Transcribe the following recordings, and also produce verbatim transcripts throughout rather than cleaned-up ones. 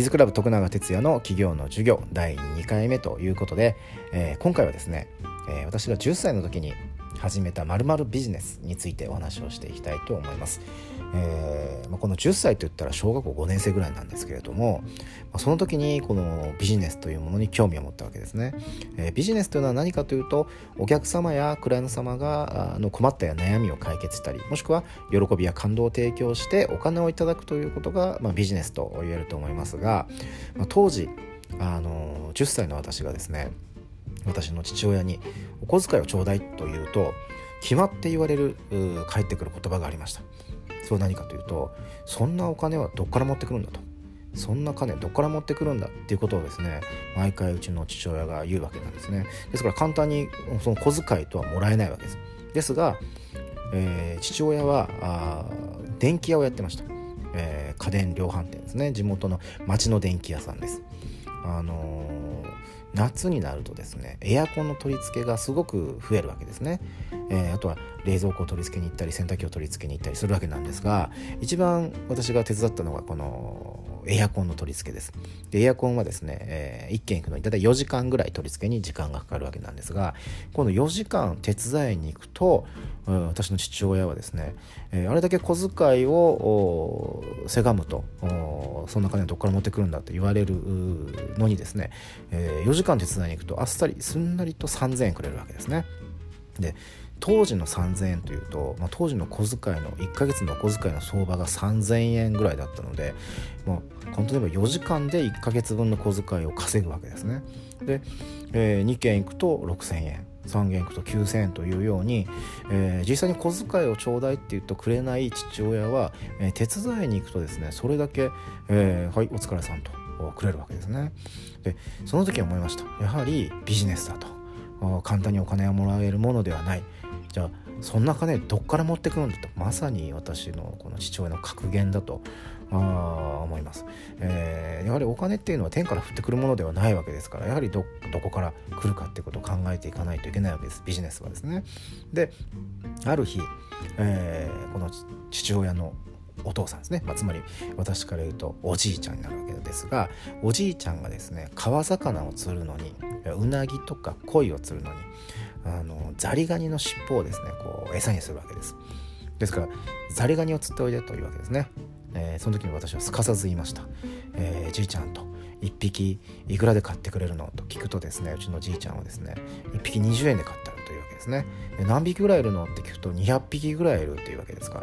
ズクラブ徳永哲也の企業の授業だいにかいめということで、えー、今回はですね、えー、私がじゅっさいの時に始めた〇〇ビジネスについてお話をしていきたいと思います。えーまあ、このじゅっさいといったら小学校ごねん生ぐらいなんですけれども、まあ、その時にこのビジネスというものに興味を持ったわけですね。えー、ビジネスというのは何かというと、お客様やクライアント様があの困ったや悩みを解決したり、もしくは喜びや感動を提供してお金をいただくということが、まあ、ビジネスと言えると思いますが、まあ、当時あのじゅっさいの私がですね、私の父親にお小遣いをちょうだいというと決まって言われる返ってくる言葉がありました。それは何かというと、そんなお金はどっから持ってくるんだと、そんな金どっから持ってくるんだっていうことをですね、毎回うちの父親が言うわけなんですね。ですから簡単にその小遣いとはもらえないわけです。ですが、えー、父親はあ電気屋をやってました。えー、家電量販店ですね。地元の町の電気屋さんです。あのー、夏になるとですね、エアコンの取り付けがすごく増えるわけですね。えー、あとは冷蔵庫を取り付けに行ったり洗濯機を取り付けに行ったりするわけなんですが、一番私が手伝ったのがこのエアコンの取り付けです。でエアコンはですね、えー、いっけん行くのにだいたいよじかんぐらい取り付けに時間がかかるわけなんですが、このよじかん手伝いに行くと、うん、私の父親はですね、えー、あれだけ小遣いをせがむと、そんな金どこから持ってくるんだと言われるのにですね、えー、よじかん手伝いに行くとあっさりすんなりとさんぜんえんくれるわけですね。で当時のさんぜんえんというと、まあ、当時の小遣いのいっかげつの小遣いの相場がさんぜんえんぐらいだったので、まあ、本当に言えばよじかんでいっかげつぶんの小遣いを稼ぐわけですね。で、えー、にけん行くとろくせんえん、さんけん行くときゅうせんえんというように、えー、実際に小遣いをちょうだいって言うとくれない父親は、えー、手伝いに行くとですね、それだけ、えー、はいお疲れさんとくれるわけですね。でその時思いました。やはりビジネスだと、簡単にお金をもらえるものではない。じゃあそんな金どっから持ってくるんだと、まさに私のこの父親の格言だとあ思います。えー、やはりお金っていうのは天から降ってくるものではないわけですから、やはり ど, どこから来るかっていうことを考えていかないといけないわけです、ビジネスはですね。である日、えー、この父親のお父さんですね、まあ、つまり私から言うとおじいちゃんになるわけですが、おじいちゃんがですね、川魚を釣るのに、うなぎとか鯉を釣るのにあのザリガニの尻尾をですねこう餌にするわけです。ですからザリガニを釣っておいでというわけですね。えー、その時に私はすかさず言いました。えー、じいちゃんといっぴきいくらで買ってくれるのと聞くとですね、うちのじいちゃんはですねいっぴきにじゅうえんで買ってあるというわけですね。で何匹ぐらいいるのって聞くとにひゃくぴきぐらいいるというわけですから、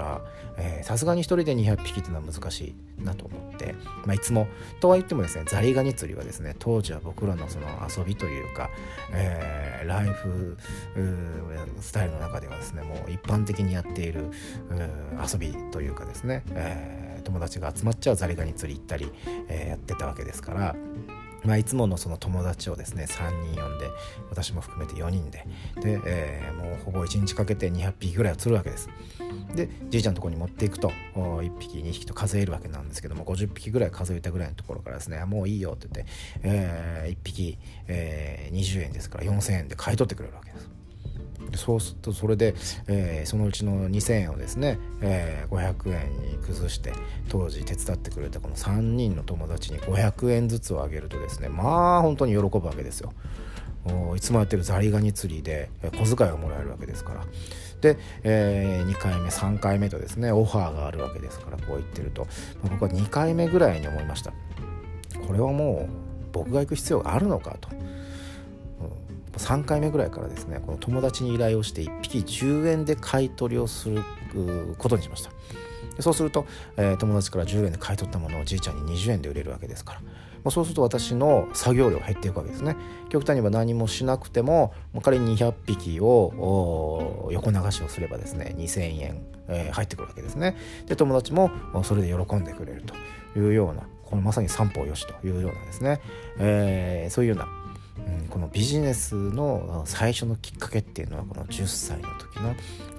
さすがに一人でにひゃくぴきっていうのは難しいなと思って、まあ、いつもとは言ってもですね、ザリガニ釣りはですね、当時は僕らのその遊びというか、えー、ライフスタイルの中ではですね、もう一般的にやっている遊びというかですね、えー、友達が集まっちゃうザリガニ釣り行ったり、えー、やってたわけですから、まあ、いつものその友達をですねさんにん呼んで、私も含めてよにんでで、えー、もうほぼいちにちかけてにひゃくぴきぐらいを釣るわけです。でじいちゃんのところに持っていくといっぴきにひきと数えるわけなんですけども、ごじゅっぴきぐらい数えたぐらいのところからですね、もういいよって言って、えー、いっぴき、えー、にじゅうえんですからよんせんえんで買い取ってくれるわけです。そうするとそれで、えー、そのうちのにせんえんをですね、えー、ごひゃくえんに崩して、当時手伝ってくれたこのさんにんの友達にごひゃくえんずつをあげるとですね、まあ本当に喜ぶわけですよ。いつもやってるザリガニ釣りで小遣いがもらえるわけですから。で、えー、にかいめさんかいめとですねオファーがあるわけですから、こう言ってると僕はにかいめぐらいに思いました。これはもう僕が行く必要があるのかと。さんかいめぐらいからですね、この友達に依頼をしていっぴきじゅうえんで買い取りをすることにしました。でそうすると、えー、友達からじゅうえんで買い取ったものをじいちゃんににじゅうえんで売れるわけですから、まあ、そうすると私の作業量減っていくわけですね。極端には何もしなくても、もう仮ににひゃくぴきを横流しをすればですねにせんえん、えー、入ってくるわけですね。で友達もそれで喜んでくれるというような、このまさに三方よしというようなですね、えー、そういうようなうん、このビジネスの最初のきっかけっていうのは、このじゅっさいの時の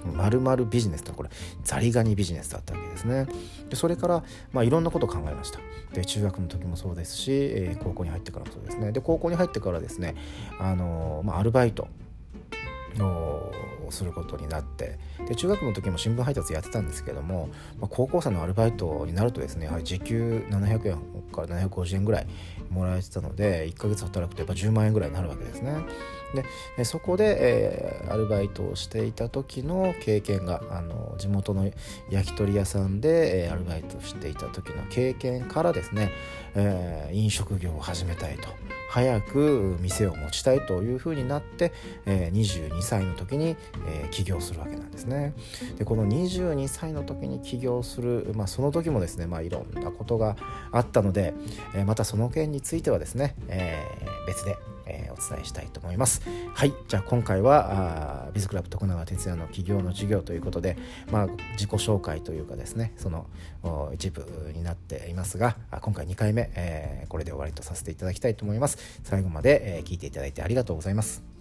〇〇ビジネスと、これザリガニビジネスだったわけですね。でそれから、まあ、いろんなことを考えました。で中学の時もそうですし、えー、高校に入ってからもそうですね。で高校に入ってからですね、あのーまあ、アルバイトををすることになって、で中学の時も新聞配達やってたんですけども、まあ、高校生のアルバイトになるとですねやはり時給ななひゃくえんからななひゃくごじゅうえんぐらいもらえてたので、いっかげつ働くとやっぱじゅうまんえんぐらいになるわけですね。でそこで、えー、アルバイトをしていた時の経験があの地元の焼き鳥屋さんで、えー、アルバイトしていた時の経験からですね、えー、飲食業を始めたいと、早く店を持ちたいというふうになって、えー、にじゅうにさいの時に、えー、起業するわけなんですね。でこのにじゅうにさいの時に起業する、まあ、その時もですね、まあ、いろんなことがあったので、えー、またその件についてはですね、えー、別でえー、お伝えしたいと思います。はい、じゃあ今回はビズクラブ徳永哲也の起業の授業ということで、まあ、自己紹介というかですね、その一部になっていますが、今回にかいめ、えー、これで終わりとさせていただきたいと思います。最後まで、えー、聞いていただいてありがとうございます。